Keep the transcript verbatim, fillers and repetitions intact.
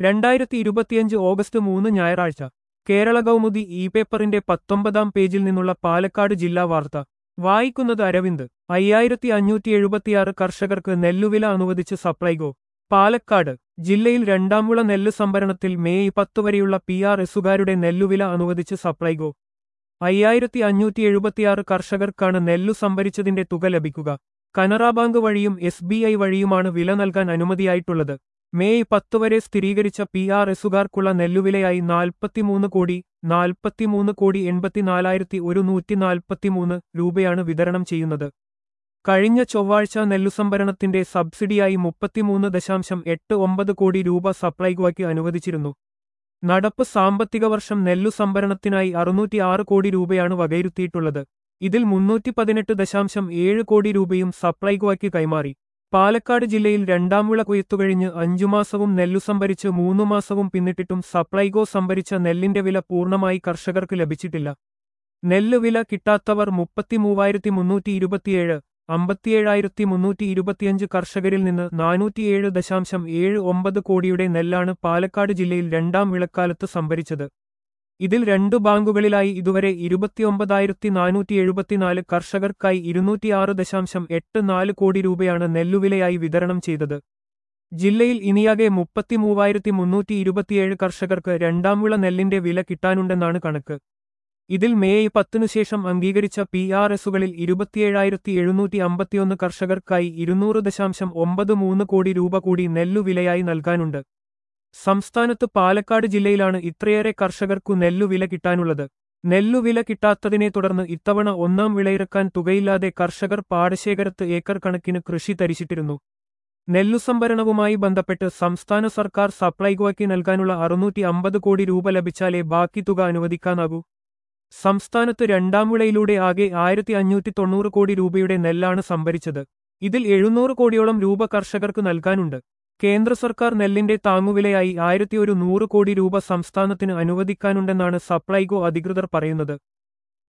രണ്ടായിരത്തി ഇരുപത്തിയഞ്ച് ഓഗസ്റ്റ് മൂന്ന് ഞായറാഴ്ച കേരള കൗമുദി ഇ പേപ്പറിന്റെ പത്തൊമ്പതാം പേജിൽ നിന്നുള്ള പാലക്കാട് ജില്ലാ വാർത്ത വായിക്കുന്നത് അരവിന്ദ്. അയ്യായിരത്തി അഞ്ഞൂറ്റി എഴുപത്തിയാറ് കർഷകർക്ക് നെല്ലുവില അനുവദിച്ച് സപ്ലൈകോ. പാലക്കാട് ജില്ലയിൽ രണ്ടാം വിള നെല്ല് സംഭരണത്തിൽ മെയ് പത്ത് വരെയുള്ള പി ആർ എസുകാരുടെ നെല്ലുവില അനുവദിച്ച് സപ്ലൈകോ. അയ്യായിരത്തി അഞ്ഞൂറ്റി എഴുപത്തിയാറ് കർഷകർക്കാണ് നെല്ലു സംഭരിച്ചതിന്റെ തുക ലഭിക്കുക. കനറ ബാങ്ക് വഴിയും എസ് ബി ഐ വഴിയുമാണ് വില നൽകാൻ അനുമതിയായിട്ടുള്ളത്. മെയ് പത്ത് വരെ സ്ഥിരീകരിച്ച പി ആർ എസുകാർക്കുള്ള നെല്ലുവിലയായി നാൽപ്പത്തിമൂന്ന് കോടി നാൽപ്പത്തിമൂന്ന് കോടി എൺപത്തിനാലായിരത്തി ഒരുന്നൂറ്റി നാൽപ്പത്തിമൂന്ന് രൂപയാണ് വിതരണം ചെയ്യുന്നത്. കഴിഞ്ഞ ചൊവ്വാഴ്ച നെല്ലുസംഭരണത്തിന്റെ സബ്സിഡിയായി മുപ്പത്തിമൂന്ന് ദശാംശം എട്ട് ഒമ്പത് കോടി രൂപ സപ്ലൈകോയ്ക്ക് അനുവദിച്ചിരുന്നു. നടപ്പ് സാമ്പത്തിക വർഷം നെല്ലു സംഭരണത്തിനായി അറുന്നൂറ്റി ആറ് കോടി രൂപയാണ് വകയിരുത്തിയിട്ടുള്ളത്. ഇതിൽ മുന്നൂറ്റി പതിനെട്ട് ദശാംശം ഏഴ് കോടി രൂപയും സപ്ലൈകോയ്ക്ക് കൈമാറി. പാലക്കാട് ജില്ലയിൽ രണ്ടാം വിള കൊയ്ത്തുകഴിഞ്ഞ് അഞ്ചു മാസവും നെല്ലു സംഭരിച്ച് മൂന്നു മാസവും പിന്നിട്ടിട്ടും സപ്ലൈകോ സംഭരിച്ച നെല്ലിന്റെ വില പൂർണ്ണമായി കർഷകർക്ക് ലഭിച്ചിട്ടില്ല. നെല്ല് വില കിട്ടാത്തവർ മുപ്പത്തിമൂവായിരത്തി മുന്നൂറ്റി ഇരുപത്തിയേഴ് അമ്പത്തിയേഴായിരത്തി മുന്നൂറ്റി ഇരുപത്തിയഞ്ച് കർഷകരിൽ നിന്ന് നാനൂറ്റിയേഴ് ദശാംശം ഏഴ് ഒമ്പത് കോടിയുടെ നെല്ലാണ് പാലക്കാട് ജില്ലയിൽ രണ്ടാം വിളക്കാലത്ത് സംഭരിച്ചത്. ഇതിൽ രണ്ടു ബാങ്കുകളിലായി ഇതുവരെ ഇരുപത്തിയൊമ്പതായിരത്തി നാനൂറ്റി എഴുപത്തിനാല് കർഷകർക്കായി ഇരുന്നൂറ്റിയാറ് ദശാംശം എട്ട് നാല് കോടി രൂപയാണ് നെല്ലുവിലയായി വിതരണം ചെയ്തത്. ജില്ലയിൽ ഇനിയാകെ മുപ്പത്തിമൂവായിരത്തി മുന്നൂറ്റി ഇരുപത്തിയേഴ് കർഷകർക്ക് രണ്ടാം വിള നെല്ലിന്റെ വില കിട്ടാനുണ്ടെന്നാണ് കണക്ക്. ഇതിൽ മെയ് പത്തിനു ശേഷം അംഗീകരിച്ച പി ആർ എസുകളിൽ ഇരുപത്തിയേഴായിരത്തി എഴുന്നൂറ്റി അമ്പത്തിയൊന്ന് കർഷകർക്കായി ഇരുന്നൂറ് ദശാംശം ഒമ്പത് മൂന്ന് കോടി രൂപ കൂടി നെല്ലുവിലയായി നൽകാനുണ്ട്. സംസ്ഥാനത്ത് പാലക്കാട് ജില്ലയിലാണ് ഇത്രയേറെ കർഷകർക്കു നെല്ലുവില കിട്ടാനുള്ളത്. നെല്ലുവില കിട്ടാത്തതിനെ തുടർന്ന് ഇത്തവണ ഒന്നാം വിളയിറക്കാൻ തുകയില്ലാതെ കർഷകർ പാടശേഖരത്ത് ഏക്കർ കണക്കിന് കൃഷി തരിശിട്ടിരുന്നു. നെല്ലുസംഭരണവുമായി ബന്ധപ്പെട്ട് സംസ്ഥാന സർക്കാർ സപ്ലൈകോയ്ക്ക് നൽകാനുള്ള അറുന്നൂറ്റി അമ്പത് കോടി രൂപ ലഭിച്ചാലേ ബാക്കി തുക അനുവദിക്കാനാകൂ. സംസ്ഥാനത്ത് രണ്ടാം വിളയിലൂടെ ആകെ ആയിരത്തി അഞ്ഞൂറ്റി തൊണ്ണൂറ് കോടി രൂപയുടെ നെല്ലാണ് സംഭരിച്ചത്. ഇതിൽ എഴുന്നൂറ് കോടിയോളം രൂപ കർഷകർക്ക് നൽകാനുണ്ട്. കേന്ദ്ര സർക്കാർ നെല്ലിന്റെ താങ്ങുവിലയായി ആയിരത്തി ഒരു നൂറ് കോടി രൂപ സംസ്ഥാനത്തിന് അനുവദിക്കാനുണ്ടെന്നാണ് സപ്ലൈകോ അധികൃതർ പറയുന്നത്.